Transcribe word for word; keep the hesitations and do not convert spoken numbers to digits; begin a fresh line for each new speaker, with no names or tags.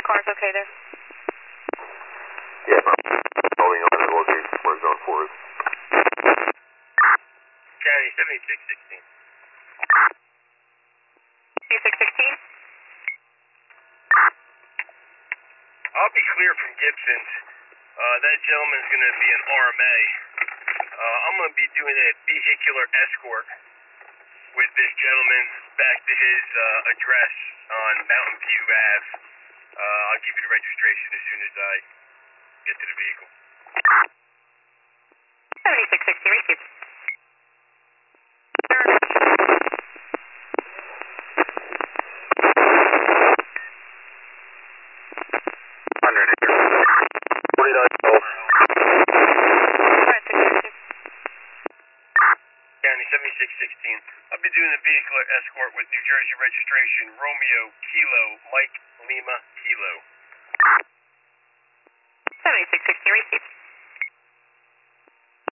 car's okay there?
Yeah, I'm holding on to the location where zone four is.
County seventy-six sixteen.
seventy-six sixteen?
I'll be clear from Gibson's. Uh, that gentleman's going to be an R M A. Uh, I'm going to be doing a vehicular escort with this gentleman back to his uh, address on Mountain View Ave. Uh, I'll give you the registration as soon as I get to the vehicle.
seventy-six sixteen, receive.
County seventy-six sixteen. I'll be doing a vehicular escort with New Jersey registration Romeo Kilo Mike Lima